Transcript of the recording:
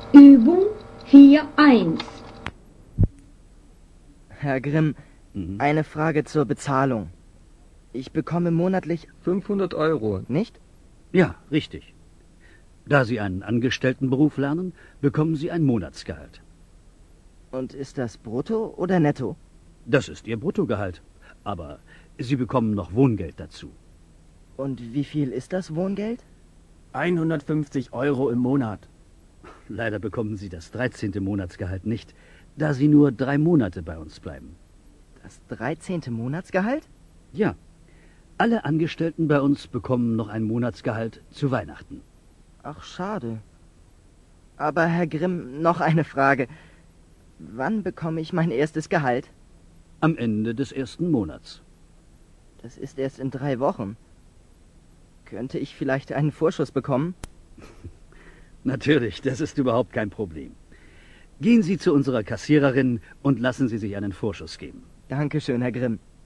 Übung 4.1. Herr Grimm, eine Frage zur Bezahlung. Ich bekomme monatlich 500 Euro. nicht? Ja, richtig. Da Sie einen Angestelltenberuf lernen, bekommen Sie ein Monatsgehalt. Und ist das brutto oder netto? Das ist Ihr Bruttogehalt. Aber Sie bekommen noch Wohngeld dazu. Und wie viel ist das Wohngeld? 150 Euro im Monat. Leider bekommen Sie das 13. Monatsgehalt nicht, da Sie nur 3 Monate bei uns bleiben. Das 13. Monatsgehalt? Ja, alle Angestellten bei uns bekommen noch ein Monatsgehalt zu Weihnachten. Ach, schade. Aber Herr Grimm, noch eine Frage. Wann bekomme ich mein erstes Gehalt? Am Ende des 1. Monats. Das ist erst in 3 Wochen. Könnte ich vielleicht einen Vorschuss bekommen? Natürlich, das ist überhaupt kein Problem. Gehen Sie zu unserer Kassiererin und lassen Sie sich einen Vorschuss geben. Dankeschön, Herr Grimm.